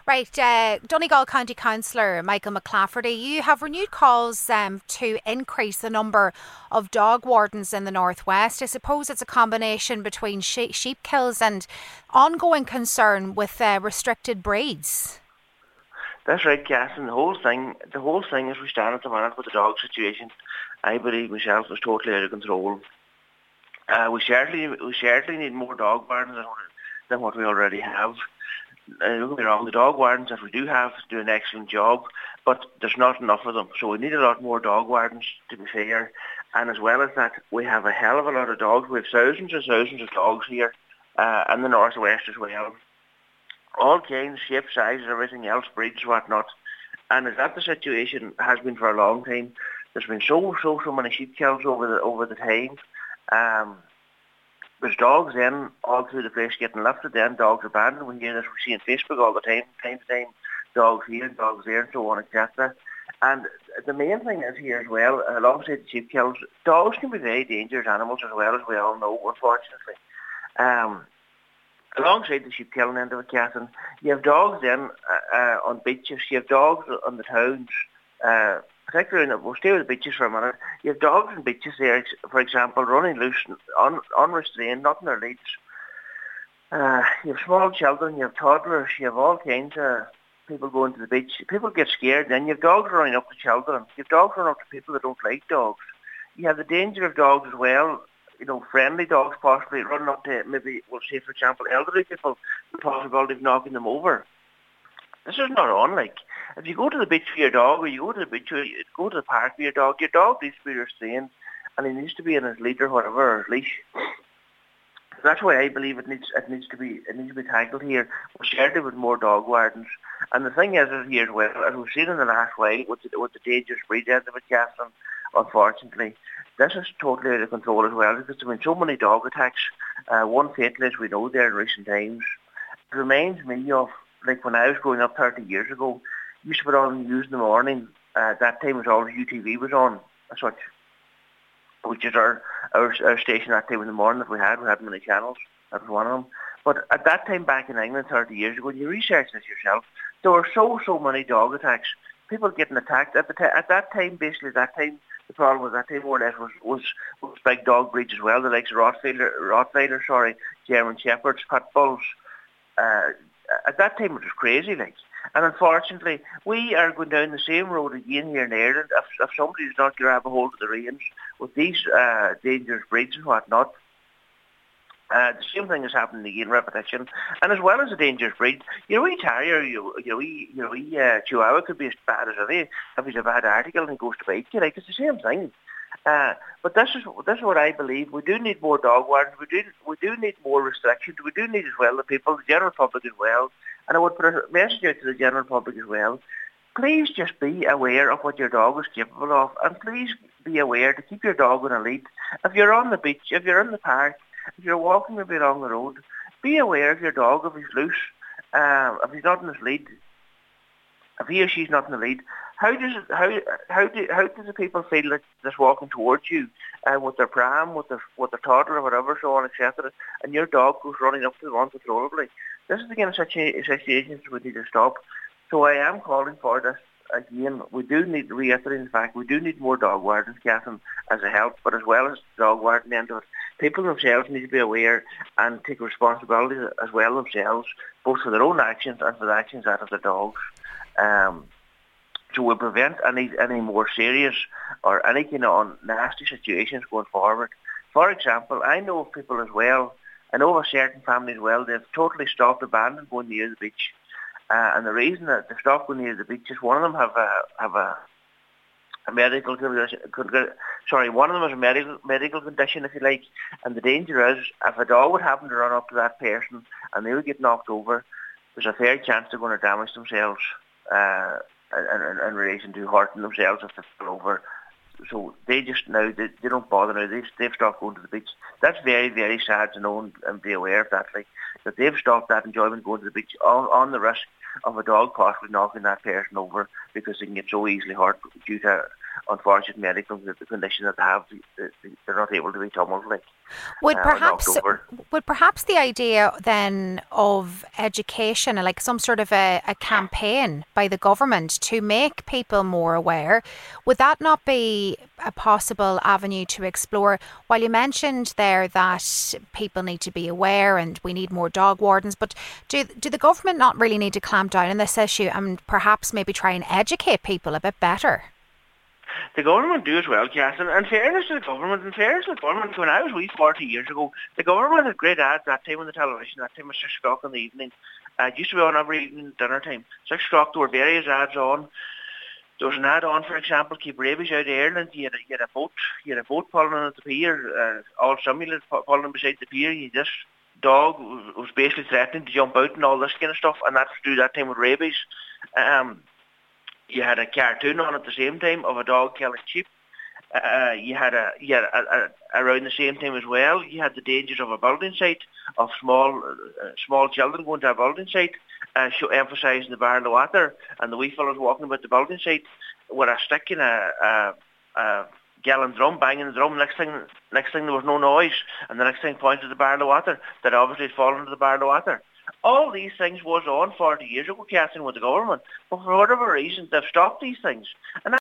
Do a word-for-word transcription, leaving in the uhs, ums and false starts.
Right, uh, Donegal County Councillor Michael McClafferty, you have renewed calls um, to increase the number of dog wardens in the northwest. I suppose it's a combination between she- sheep kills and ongoing concern with uh, restricted breeds. That's right, Cass, and the whole thing, the whole thing as we stand at the minute with the dog situation, I believe myself is totally out of control. Uh, we certainly, we certainly need more dog wardens than, than what we already have. Uh, don't get me wrong, the dog wardens that we do have do an excellent job, but there's not enough of them. So we need a lot more dog wardens, to be fair. And as well as that, we have a hell of a lot of dogs. We have thousands and thousands of dogs here uh, in the northwest as well. All kinds, shapes, sizes, everything else, breeds, whatnot. And as that the situation has been for a long time, there's been so, so, so many sheep kills over the over the time. Um, There's dogs in all through the place getting lifted in, dogs abandoned. We hear this, we see on Facebook all the time, time to time, dogs here, dogs there, and so on, et cetera. And the main thing is here as well, alongside the sheep kills, dogs can be very dangerous animals as well, as we all know, unfortunately. Um, alongside the sheep killing end of it, Catherine, you have dogs in uh, uh, on beaches, you have dogs on the towns, uh, particularly, we'll stay with the beaches for a minute. You have dogs on beaches there, for example, running loose, un, unrestrained, not in their leads. Uh, you have small children, you have toddlers, you have all kinds of people going to the beach. People get scared then. You have dogs running up to children. You have dogs running up to people that don't like dogs. You have the danger of dogs as well, you know, friendly dogs possibly running up to maybe, we'll say, for example, elderly people, the possibility of knocking them over. This is not on, like. If you go to the beach for your dog, or you go to the beach, or you go to the park for your dog, your dog needs to be restrained, and he needs to be in his lead or whatever, or his leash. That's why I believe it needs it needs to be it needs to be tackled here. We're certainly with more dog wardens, and the thing is, is here as well, as we've seen in the last while with the, with the dangerous breed end of it, Catherine, unfortunately, this is totally out of control as well, because there have been so many dog attacks. Uh, one fatal, as we know, there in recent times. It reminds me of like when I was growing up thirty years ago. Used to put on the news in the morning. Uh, that time was all U T V was on, as such, which is our, our our station that time in the morning that we had. We had many channels. That was one of them. But at that time back in England, thirty years ago, you research this yourself, there were so, so many dog attacks. People getting attacked. At the t- at that time, basically, that time, the problem was that time more or less was, was, was big dog breeds as well, the likes of Rottweiler, Rottweiler, sorry, German Shepherds, Pit Bulls. Uh, at that time, it was crazy, like. And unfortunately, we are going down the same road again here in Ireland. If, if somebody does not grab a hold of the reins with these uh, dangerous breeds and whatnot, uh, the same thing is happening again, repetition. And as well as a dangerous breed, your wee terrier, your, your wee, your wee uh, chihuahua could be as bad as any. If he's a bad article and he goes to bite you, like, it's the same thing. Uh, but this is this is what I believe. We do need more dog wardens. We do we do need more restrictions. We do need as well the people, the general public as well. And I would put a message out to the general public as well. Please just be aware of what your dog is capable of, and please be aware to keep your dog on a lead. If you're on the beach, if you're in the park, if you're walking maybe along the road, be aware of your dog if he's loose, uh, if he's not in his lead, if he or she's not in the lead. How does it, how how do how do the people feel that that's walking towards you uh, with their pram, with their with their toddler or whatever, so on, et cetera, and your dog goes running up to them uncontrollably? This is the kind of situations we need to stop. So I am calling for this again. We do need to reiterate the fact we do need more dog wardens, Catherine, as a help, but as well as dog warden end of it, people themselves need to be aware and take responsibility as well themselves, both for their own actions and for the actions out of the dogs. Um, So we'll prevent any any more serious or any kind of nasty situations going forward. For example, I know of people as well, I know of a certain family as well, they've totally stopped abandoned going near the beach. Uh, and the reason that they've stopped going near the beach is one of them have a, have a, a medical condition, sorry, one of them has a medical, medical condition, if you like, and the danger is if a dog would happen to run up to that person and they would get knocked over, there's a fair chance they're going to damage themselves. Uh, In, in, in relation to hurting themselves if they fall over. So they just now, they, they don't bother now, they, they've stopped going to the beach. That's very, very sad to know and, and be aware of that, like, that they've stopped that enjoyment going to the beach on, on the risk of a dog possibly knocking that person over because they can get so easily hurt due to unfortunate medical condition that they have, they're not able to be tumbled like. Would uh, perhaps knocked over. would perhaps the idea then of education, like some sort of a, a campaign by the government to make people more aware, would that not be a possible avenue to explore? While you mentioned there that people need to be aware and we need more dog wardens, but do do the government not really need to clamp down on this issue and perhaps maybe try and educate people a bit better? The government do as well, Cass, and in fairness to the government, in fairness to the government, when I was wee forty years ago, the government had great ads that time on the television, that time at six o'clock in the evening. Uh, it used to be on every evening dinner time. Six o'clock, there were various ads on. There was an ad on, for example, keep rabies out of Ireland. You had a, you had a boat, you had a boat pulling at the pier, uh, all simulated pulling beside the pier. You this dog was basically threatening to jump out and all this kind of stuff, and that's to do that time with rabies. Um, You had a cartoon on at the same time of a dog killing sheep. Uh, you had a you had a, a, around the same time as well. You had the dangers of a building site, of small uh, small children going to a building site, uh, show, emphasising the barrel of water, and the wee fellas walking about the building site with a stick in a, a, a gallon drum, banging the drum. Next thing, next thing there was no noise, and the next thing pointed to the barrel of water that obviously had fallen into the barrel of water. All these things was on forty years ago, Catherine, with the government, but for whatever reason they've stopped these things. And